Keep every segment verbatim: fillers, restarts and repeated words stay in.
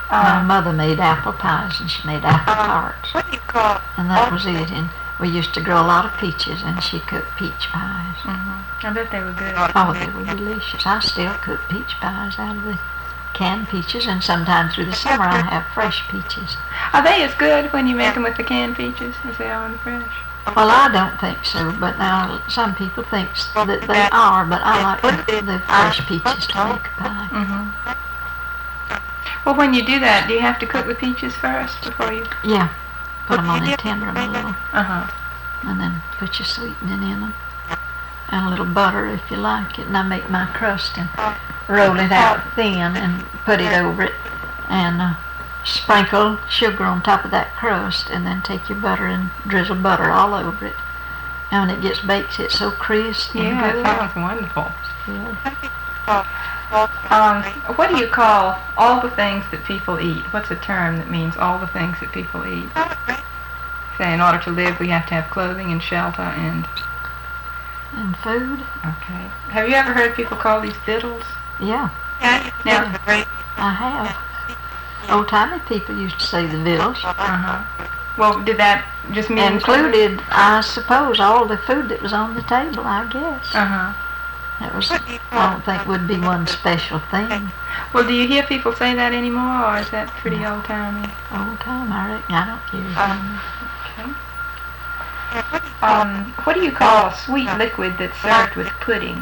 My mother made apple pies, and she made apple tarts. What do you call? And that was it. And we used to grow a lot of peaches, and she cooked peach pies. Mm-hmm. I bet they were good. Oh, they were delicious. I still cook peach pies out of the canned peaches, and sometimes through the summer I have fresh peaches. Are they as good when you make them with the canned peaches as they are in the fresh? Well, I don't think so, but now some people think that they are, but I like the, the fresh peaches to make a pie. Mm-hmm. Well, when you do that, do you have to cook the peaches first before you... Yeah. Put them on and tender them a little. Uh-huh. And then put your sweetening in them. And a little butter if you like it. And I make my crust and roll it out thin and put it over it. And uh, sprinkle sugar on top of that crust. And then take your butter and drizzle butter all over it. And when it gets baked, it's so crisp and yeah, good. Yeah, it sounds wonderful. Yeah. Um, what do you call all the things that people eat? What's a term that means all the things that people eat? Say, in order to live, we have to have clothing and shelter and... And food. Okay. Have you ever heard people call these victuals? Yeah. Now, I have. Old-timey people used to say the victuals. Uh-huh. Well, did that just mean... Included, I suppose, all the food that was on the table, I guess. Uh-huh. That was, I don't think would be one special thing. Well, do you hear people say that anymore, or is that pretty old-timey? Old-time, I reckon. I don't hear it. Um, okay. Um, what do you call a sweet liquid that's served with pudding?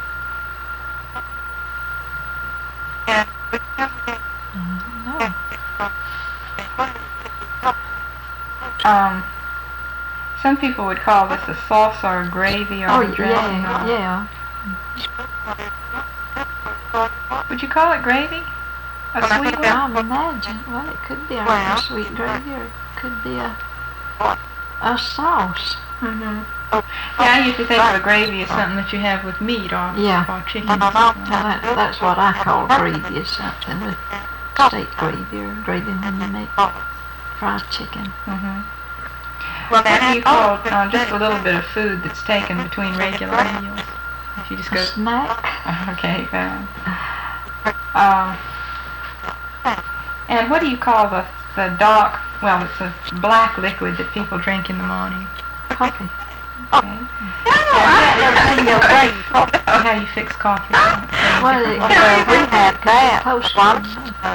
No. Um, some people would call this a sauce or a gravy or Oh, a dressing. yeah, or yeah. Would you call it gravy? A sweet one? I imagine. Well, it could be a sweet gravy, or it could be a a sauce. Mm-hmm. Yeah, I usually think of a gravy as something that you have with meat or, yeah. or chicken. Well, that, that's what I call gravy, is something with steak gravy or gravy when you make fried chicken. Mm-hmm. Well, what do you call uh, just a little bit of food that's taken between regular meals? If you just go... A snack. Okay, well. Um, and what do you call the, the dark, well, it's a black liquid that people drink in the morning? Coffee. Okay. How you fix coffee? Well, it, uh, we had that post one.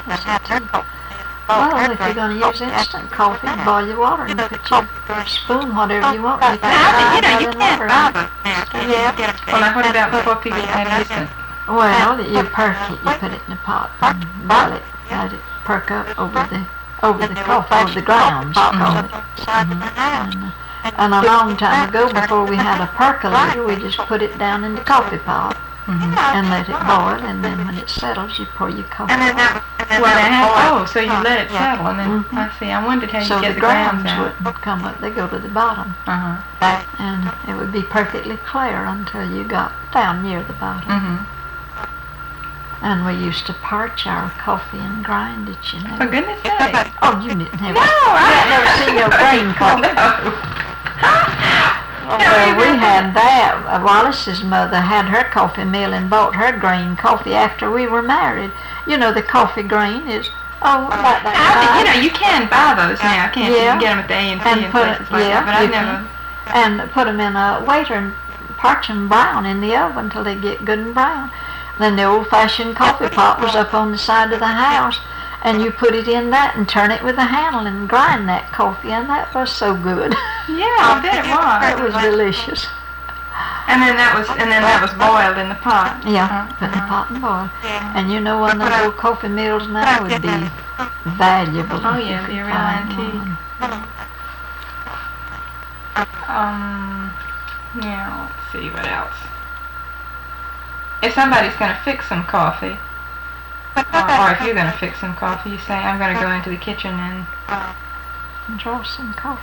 Well, if you're going to use instant coffee, boil your water and put your spoon, whatever you want. You can You know, you can't buy them. Yeah. Well, now what about before people had instant? Well, you perk it, you put it in a pot and boil it, let it perk up over the over the coffee, over the grounds, you call it. Mm-hmm. And, and a long time ago, before we had a percolator, we just put it down in the coffee pot. Mm-hmm. And let it boil, and then when it settles, you pour your coffee. And then that, and then Well, they that have, oh, so you let it settle, and then, Mhm. I see, I wondered how you So get the the grounds grounds out. wouldn't come up, they go to the bottom. Uh-huh. And it would be perfectly clear until you got down near the bottom. Mm-hmm. And we used to parch our coffee and grind it, you know. For goodness sake. Oh, you didn't have No, it. I I've never seen your grain coffee. No. Well, we had that. Uh, Wallace's mother had her coffee mill and bought her grain coffee after we were married. You know, the coffee grain is, oh, about that I, size. you know, you can buy those now, can't you? You Yeah. can get them at the A and P And and put places it- like yeah, that, but I've you never... And put them in a waiter and parch them brown in the oven until they get good and brown. Then the old-fashioned coffee pot was up on the side of the house, and you put it in that and turn it with a handle and grind that coffee, and that was so good. Yeah, I bet it It was. was delicious. And then that was, and then that was boiled in the pot. Yeah, Uh-huh. put in the pot and boil. And you know, one of those old coffee mills now would be valuable. Oh if you yeah, could be a real find antique. one. Um, yeah, let's see, what else? If somebody's going to fix some coffee, uh, or if you're going to fix some coffee, you say, I'm going to go into the kitchen and And draw some coffee.